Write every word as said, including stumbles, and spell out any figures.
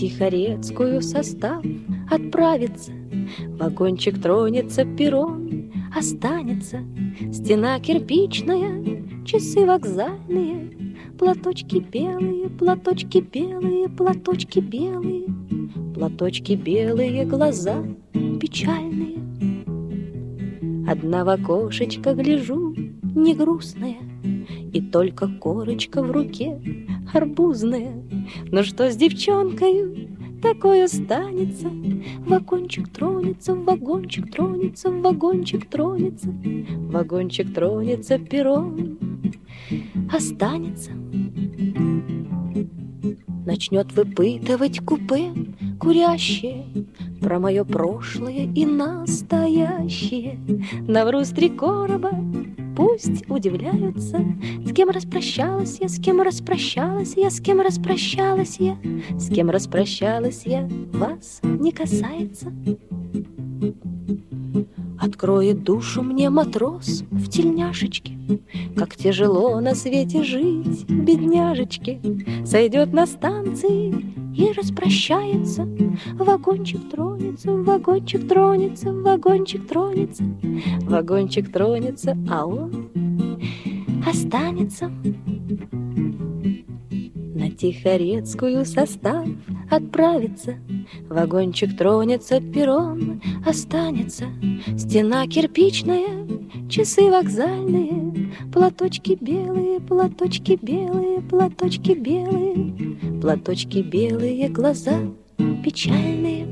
Тихорецкую состав отправится, вагончик тронется, перрон останется, стена кирпичная, часы вокзальные, платочки белые, платочки белые, платочки белые, платочки белые, глаза печальные. Одна в окошечко гляжу, не грустная, и только корочка в руке арбузная. Но что с девчонкою такое станется? Вагончик тронется, вагончик тронется, вагончик тронется, вагончик тронется, перрон останется. Начнет выпытывать купе курящее про мое прошлое и настоящее. Навру с три короба, пусть удивляются, с кем распрощалась я, с кем распрощалась я, с кем распрощалась я, с кем распрощалась я, вас не касается. Откроет душу мне матрос в тельняшечке, как тяжело на свете жить, бедняжечке. Сойдет на станции и распрощается, вагончик тронется, вагончик тронется, вагончик тронется, вагончик тронется, а он останется. На Тихорецкую состав отправится, вагончик тронется, перрон останется, стена кирпичная, часы вокзальные, платочки белые, платочки белые, платочки белые, платочки белые, глаза печальные.